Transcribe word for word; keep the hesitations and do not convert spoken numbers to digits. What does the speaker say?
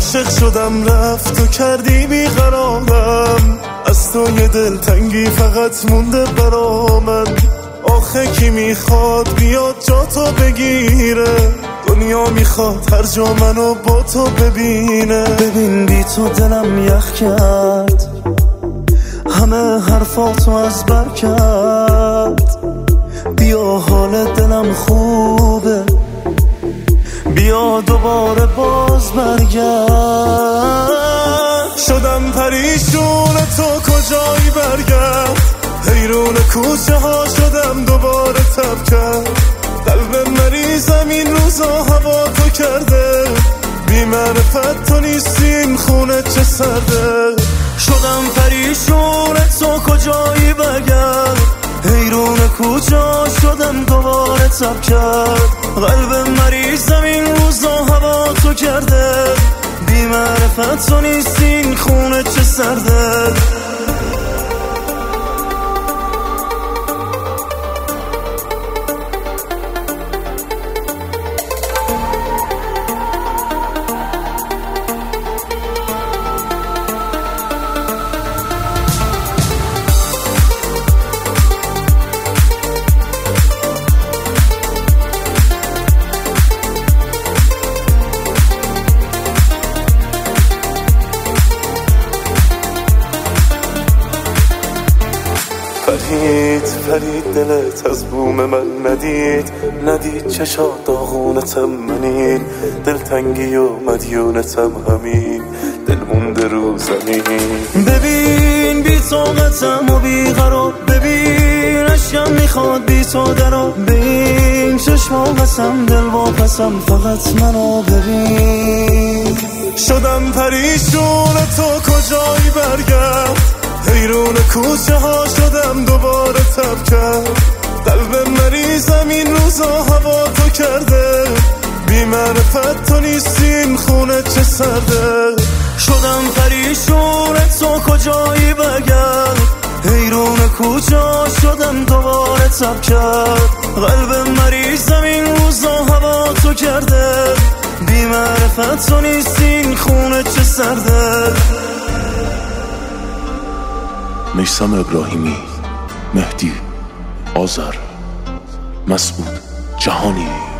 عاشق شدم رفت و کردی بیقرارم، از تو یه دلتنگی فقط مونده برامن. آخه کی میخواد بیاد جا تو بگیره، دنیا میخواد هر جا منو با تو ببینه. ببین بی تو دلم یخ کرد، همه حرفاتو از بر کرد. بیا حال دلم خوبه، بیا دوباره باز برگرد. شدم پریشون تو کجایی برگرد، حیرون کوچه ها شدم دوباره تب کرد. قلب مریضم این روزا هوا تو کرده، بی معرفت تو نیستین خونه چه سرده. شدم پریشون تو کجایی برگرد، حیرون کوچه ها شدم دوباره تب کرد. قلب مریضم این روزا هوا تو کرده، بی معرفت تو نیستین خونه چه سرده. فرید فرید دلت از بوم من ندید، ندید چشات داغونتم منین. دلتنگی و مدیونتم همین، دل مونده رو زمین. ببین بی طاقتم و بی قرار، ببین عشقم میخواد بی تو درا. ببین چشما قسم دل واپسم، فقط منو ببین. شدم پریشون تو کجایی برگرد، حیرون کوچه ها شدم دوباره تب کرد. قلب مریضم این روزا هوا تو کرده، بی معرفت تو نیستین خونه چه سرده. شدم پریشون تو کجایی برگرد، حیرون کوچه ها شدم دوباره تب کرد. قلب مریضم این روزا هوا تو کرده، بی معرفت تو نیستین خونه چه سرده. میثم ابراهیمی، مهدی آذر، مسعود جهانی.